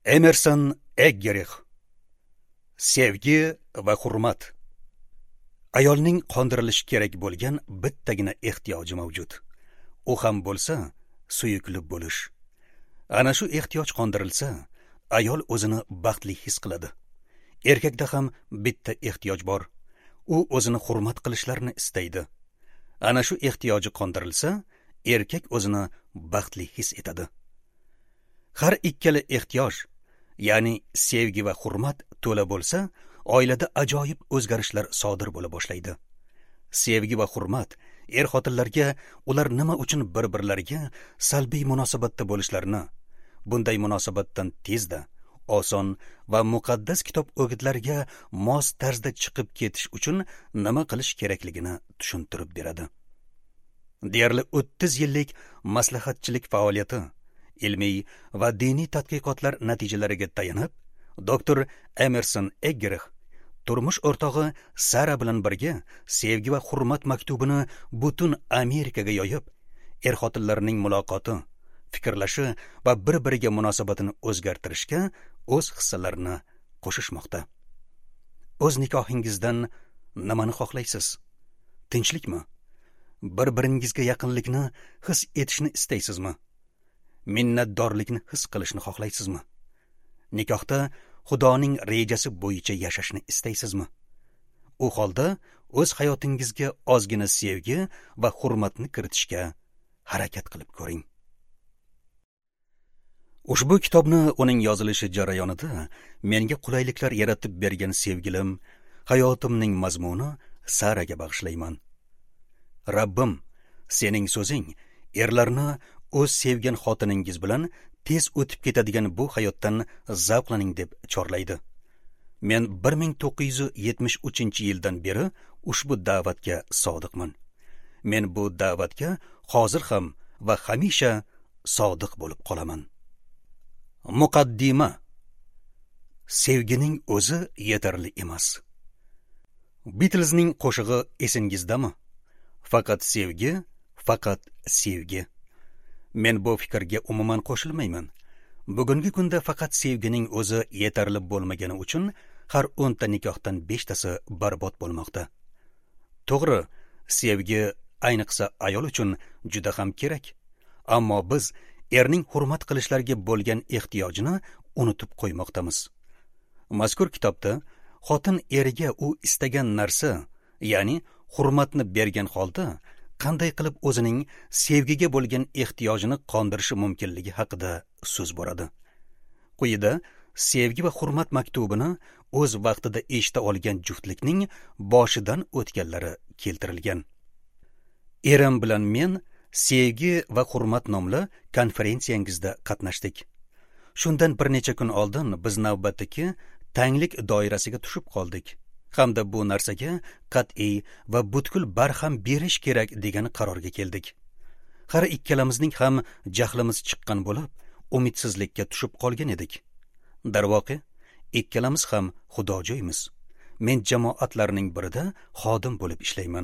Emerson Eggerich. Sevgi va hurmat. Ayolning qondirilishi kerak bo'lgan bittagina ehtiyoji mavjud. U ham bo'lsa, suyuklib bo'lish. Ana shu ehtiyoj qondirilsa, ayol o'zini baxtli his qiladi. Erkakda ham bitta ehtiyoj bor. U o'zini hurmat qilishlarini istaydi. Ana shu ehtiyoji qondirilsa, erkak o'zini baxtli his etadi. Har ikkala ehtiyoj, ya'ni sevgi va hurmat to'la bo'lsa, oilada ajoyib o'zgarishlar sodir bo'la boshlaydi. Sevgi va hurmat xotinlarga ular nima uchun bir-birlariga salbiy munosabatda bo'lishlarini, bunday munosabatdan tezda, oson va muqaddas kitob o'gitlariga mos tarzda chiqib ketish uchun nima qilish kerakligini tushuntirib beradi. Deyarli 30 yillik maslahatchilik faoliyati, ilmiy va diniy tadqiqotlar natijalariga tayanib, Dr. Emerson Eggerich turmush o'rtog'i Sara bilan birga sevgi va hurmat maktubini butun Amerikaga yoyib, xotinlarning muloqoti, fikrlashi va bir-biriga munosabatini o'zgartirishga o'z hissalarini qo'shishmoqda. O'z nikohingizdan nimani xohlaysiz? Tinchlikmi? Bir-biringizga yaqinlikni his etishni istaysizmi? Minnatdorlikni his qilishni xohlaysizmi? Nikohda Xudoning rejasi bo'yicha yashashni istaysizmi? U holda o'z hayotingizga ozgina sevgi va hurmatni kiritishga harakat qilib ko'ring. Ushbu kitobni uning yozilishi jarayonida menga qulayliklar yaratib bergan sevgilim, hayotimning mazmuni Saraga bag'ishlayman. Rabbim, sening so'zing erlarni o'z sevgan xotiningiz bilan tez o'tib ketadigan bu hayotdan zavqlaning deb chorlaydi. Men 1973-yildan beri ushbu da'vatga sodiqman. Men bu da'vatga hozir ham va hamisha sodiq bo'lib qolaman. Muqaddima. Sevgining o'zi yetarli emas. Beatlesning qo'shig'i esingizdami? Faqat sevgi, faqat sevgi. Men bu fikrga umuman qo'shilmayman. Bugungi kunda faqat sevgining o'zi yetarli bo'lmagani uchun har 10 ta nikohdan 5 tasi barbod bo'lmoqda. To'g'ri, sevgi ayniqsa ayol uchun juda ham kerak. Ammo biz erning hurmat qilishlariga bo'lgan ehtiyojini unutib qo'ymoqdamiz. Mazkur kitobda xotin eriga u istagan narsa, ya'ni hurmatni bergan holda qanday qilib o'zining sevgiga bo'lgan ehtiyojini qondirishi mumkinligi haqida so'z boradi. Quyida sevgi va hurmat maktubini o'z vaqtida eshita olgan juftlikning boshidan o'tganlari keltirilgan. Erim bilan men sevgi va hurmat nomli konferensiyangizda qatnashdik. Shundan bir necha kun oldin biz navbatdagi tanglik doirasiga tushib qoldik. Hamda bu narsaga qat'iy va butkul barham berish kerak degan qarorga keldik. Har ikkalamizning ham jahlimiz chiqqan bo'lib, umidsizlikka tushib qolgan edik. Darvoqe, ikkalamiz ham xudojoymiz. Men jamoatlarning birida xodim bo'lib ishlayman.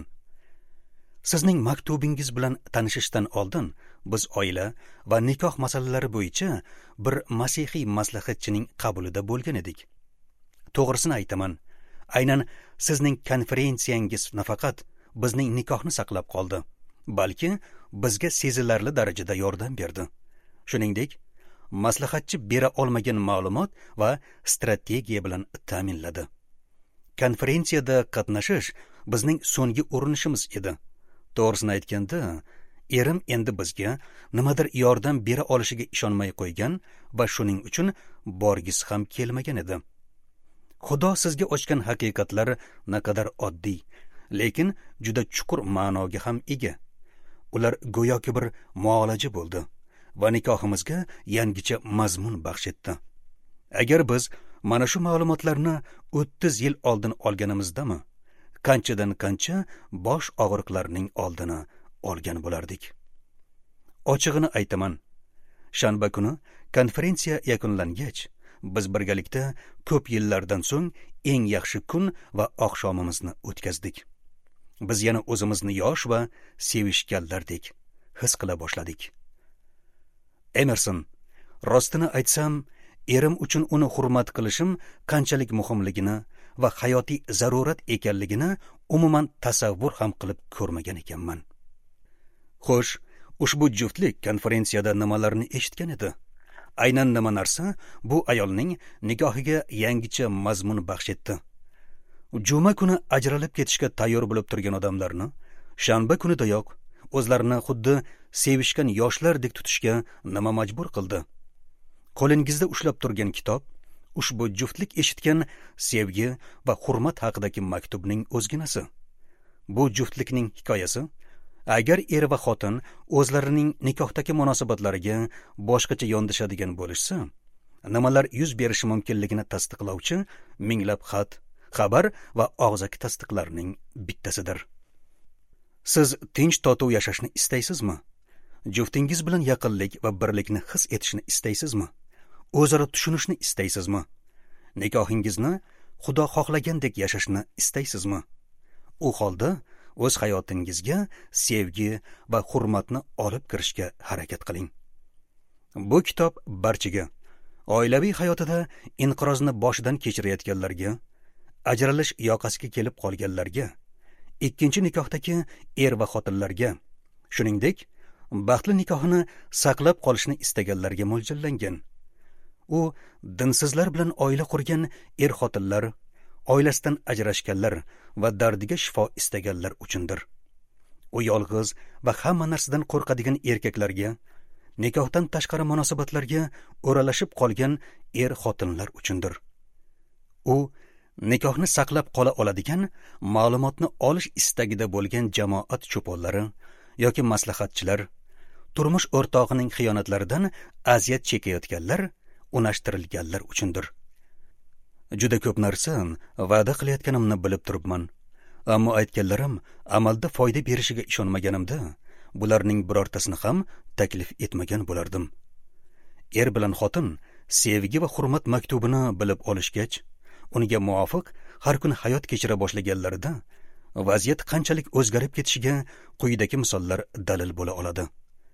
Sizning maktubingiz bilan tanishishdan oldin biz oila va nikoh masalalari bo'yicha bir masihiy maslahatchining qabulida bo'lgan edik. To'g'risini aytaman, aynan sizning konferensiyangiz nafaqat bizning nikohni saqlab qoldi, balki bizga sezilarli darajada yordam berdi. Shuningdek, maslahatchi bera olmagan ma'lumot va strategiya bilan ta'minladi. Konferensiyada qatnashish bizning so'nggi urinishimiz edi. To'g'risini aytganda, erim endi bizga nimadir yordam bera olishiga ishonmay qo'ygan va shuning uchun borgisi ham kelmagan edi. Xudo sizga ochgan haqiqatlar naqadar oddiy, lekin juda chuqur ma'noga ham ega. Ular go'yoki bir muolaja bo'ldi va nikohimizga yangicha mazmun baxsh etdi. Agar biz mana shu ma'lumotlarni 30 yil oldin olganimizdami, qanchadan qancha bosh og'riqlarining oldini olgan bo'lardik. Ochig'ini aytaman, shanba kuni konferensiya yakunlangach, biz birgalikda ko'p yillardan so'ng eng yaxshi kun va oqshomimizni o'tkazdik. Biz yana o'zimizni yosh va sevishganlardek his qila boshladik. Emerson, rostini aytsam, erim uchun uni hurmat qilishim qanchalik muhimligini va hayotiy zarurat ekanligini umuman tasavvur ham qilib ko'rmagan ekanman. Xo'sh, ushbu juftlik konferensiyada nimalarni eshitgan edi? Aynan nima narsa bu ayolning nikohiga yangicha mazmun baxsh etdi. Juma kuni ajralib ketishga tayyor bo'lib turgan odamlarni shanba kunidayoq o'zlarini xuddi sevishgan yoshlardek tutishga nima majbur qildi? Qo'lingizda ushlab turgan kitob ushbu juftlik eshitgan sevgi va hurmat haqidagi maktubning o'zginasi. Bu juftlikning hikoyasi agar er va xotin o'zlarining nikohdagi munosabatlariga boshqacha yondashadigan bo'lishsa, nimalar yuz berishi mumkinligini tasdiqlovchi minglab xat, xabar va og'zaki tasdiqlarning bittasidir. Siz tinch totuv yashashni istaysizmi? Juftingiz bilan yaqinlik va birlikni his etishni istaysizmi? O'zaro tushunishni istaysizmi? Nikohingizni Xudo xohlagandek yashashni istaysizmi? U holda o'z hayotingizga sevgi va hurmatni olib kirishga harakat qiling. Bu kitob barchaga, oilaviy hayotida inqirozni boshidan kechirayotganlarga, ajralish yoqasiga kelib qolganlarga, ikkinchi nikohdagi er va xotinlarga, shuningdek, baxtli nikohini saqlab qolishni istaganlarga mo'ljallangan. U dinsizlar bilan oila qurgan er-xotinlar, oilasidan ajrashganlar va dardiga shifo istaganlar uchundir. U yolg'iz va hamma narsadan qo'rqadigan erkaklarga, nikohdan tashqari munosabatlarga o'ralashib qolgan er-xotinlar uchundir. U nikohni saqlab qola oladigan, ma'lumotni olish istagida bo'lgan jamoat cho'ponlari yoki maslahatchilar, turmush o'rtog'ining xiyonatlaridan aziyat chekayotganlar, unashtirilganlar uchundir. Juda ko'p narsa va'da qilayotganimni bilib turibman, ammo aytganlarim amalda foyda berishiga ishonmaganimda, bularning birortasini ham taklif etmagan bo'lardim. Er bilan xotin sevgi va hurmat maktubini bilib olishgach, unga muvofiq har kuni hayot kechira boshlaganlarida vaziyat qanchalik o'zgarib ketishiga quyidagi misollar dalil bo'la oladi.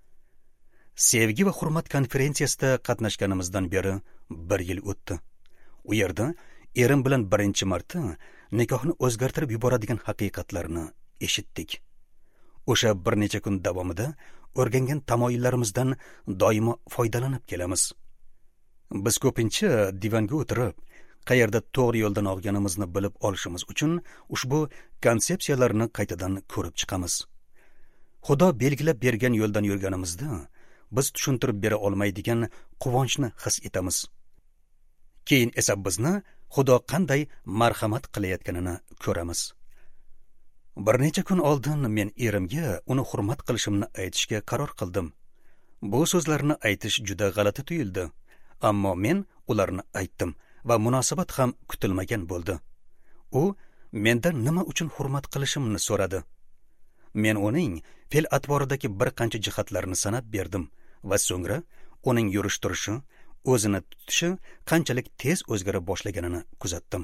Sevgi va hurmat konferensiyasida qatnashganimizdan beri 1 yil o'tdi. U yerda erim bilan birinchi marta nikohni o'zgartirib yuboradigan haqiqatlarni eshitdik. O'sha bir necha kun davomida o'rgangan tamoyillarimizdan doimo foydalanib kelamiz. Biz ko'pincha divanga o'tirib, qayerda to'g'ri yo'ldan olganimizni bilib olishimiz uchun ushbu konsepsiyalarni qaytadan ko'rib chiqamiz. Xudo belgilab bergan yo'ldan yurganimizda biz tushuntirib bera olmaydigan quvonchni his etamiz. Keyin esa bizni Xudo qanday marhamat qilayotganini ko'ramiz. Bir necha kun oldin men erimga uni hurmat qilishimni aytishga qaror qildim. Bu so'zlarni aytish juda g'alati tuyuldi, ammo men ularni aytdim va munosabat ham kutilmagan bo'ldi. U mendan nima uchun hurmat qilishimni so'radi. Men uning fe'l-atvoridagi bir qancha jihatlarni sanab berdim va so'ngra uning yurish-turishi, o'zini tutishi qanchalik tez o'zgara boshlaganini kuzatdim.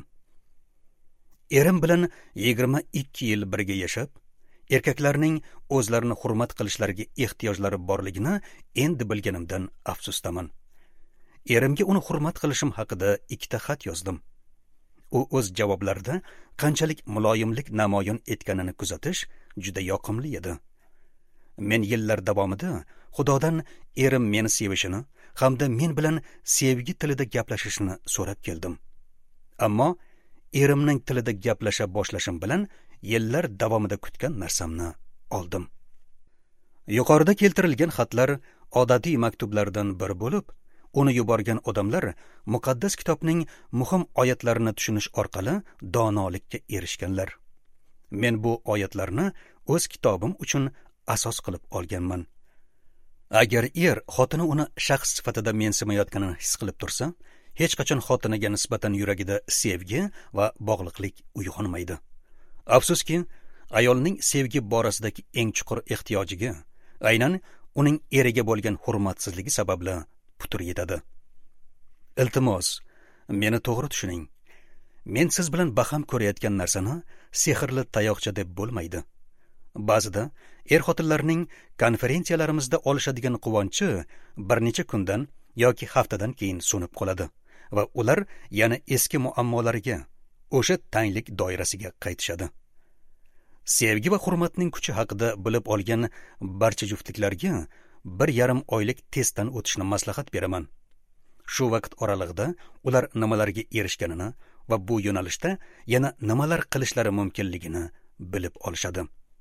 Erim bilan 22 yil birga yashab, erkaklarning o'zlarini hurmat qilishlariga ehtiyojlari borligini endi bilganimdan afsusdaman. Erimga uni hurmat qilishim haqida 2ta xat yozdim. U o'z javoblarida qanchalik muloyimlik namoyon etganini kuzatish juda yoqimli edi. Men yillar davomida Xudodan erim meni sevishini hamda men bilan sevgi tilida gaplashishni so'rab keldim. Ammo erimning tilida gaplasha boshlashim bilan yillar davomida kutgan narsamni oldim. Yuqorida keltirilgan xatlar odatiy maktublardan biri bo'lib, uni yuborgan odamlar muqaddas kitobning muhim oyatlarini tushunish orqali donolikka erishganlar. Men bu oyatlarni o'z kitobim uchun asos qilib olganman. Agar er xotini uni shaxs sifatida mensimayotganini his qilib tursa, hech qachon xotiniga nisbatan yuragida sevgi va bog'liqlik uyg'onmaydi. Afsuski, ayolning sevgi borasidagi eng chuqur ehtiyojiga aynan uning eriga bo'lgan hurmatsizligi sababli putur yetadi. Iltimos, meni to'g'ri tushuning. Men siz bilan baham ko'rayotgan narsani sehrli tayoqcha deb bo'lmaydi. Ba'zida er-xotinlarning konferensiyalarimizda olishadigan quvonchi bir necha kundan yoki haftadan keyin so'nib qoladi va ular yana eski muammolariga, o'sha tanglik doirasiga qaytishadi. Sevgi va hurmatning kuchi haqida bilib olgan barcha juftliklarga 1,5 oylik testdan o'tishni maslahat beraman. Shu vaqt oralig'ida ular nimalarga erishganini va bu yo'nalishda yana nimalar qilishlari mumkinligini bilib olishadi.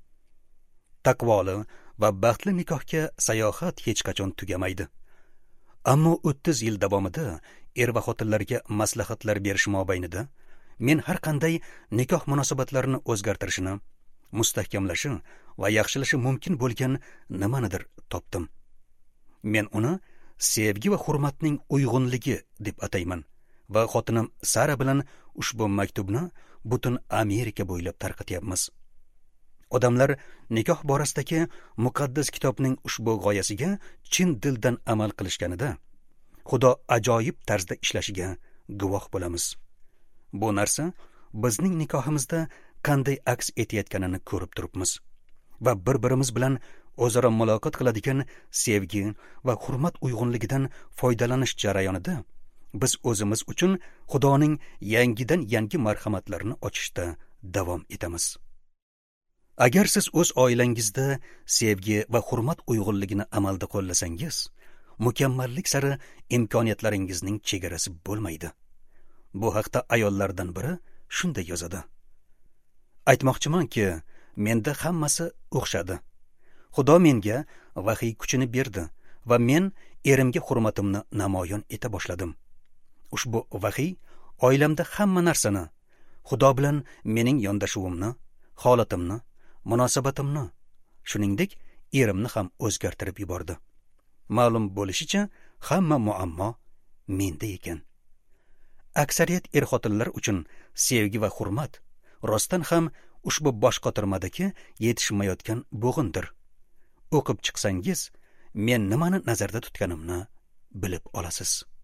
Taqvoli va baxtli nikohga sayohat hech qachon tugamaydi. Ammo 30 yil davomida er va xotinlarga maslahatlar berish mobaynida men har qanday nikoh munosabatlarini o'zgartirishini, mustahkamlashi va yaxshilashi mumkin bo'lgan nimanidir topdim. Men uni sevgi va hurmatning uyg'unligi deb atayman va xotinim Sara bilan ushbu maktubni butun Amerika bo'ylab tarqatyapmiz. Odamlar nikoh borasidagi muqaddas kitobning ushbu g'oyasiga chin dildan amal qilishganida Xudo ajoyib tarzda ishlashiga guvoh bo'lamiz. Bu narsa bizning nikohimizda qanday aks etayotganini ko'rib turibmiz va bir-birimiz bilan o'zaro muloqot qiladigan sevgi va hurmat uyg'unligidan foydalanish jarayonida biz o'zimiz uchun Xudoning yangidan yangi marhamatlarini ochishda davom etamiz. Agar siz o'z oilangizda sevgi va hurmat uyg'unligini amalda qo'llasangiz, mukammallik sari imkoniyatlaringizning chegarasi bo'lmaydi. Bu haqda ayollardan biri shunday yozadi. Aytmoqchimanki, menda hammasi o'xshadi. Xudo menga vahiy kuchini berdi va men erimga hurmatimni namoyon eta boshladim. Ushbu vahiy oilamda hamma narsani, Xudo bilan mening yondashuvimni, holatimni, munosabatimni, shuningdek, erimni ham o'zgartirib yubordi. Ma'lum bo'lishicha, hamma muammo menda ekan. Aksariyat er-xotinlar uchun sevgi va hurmat rostdan ham ushbu bosh qotirmadagi yetishmayotgan bo'g'indir. O'qib chiqsangiz, men nimani nazarda tutganimni bilib olasiz.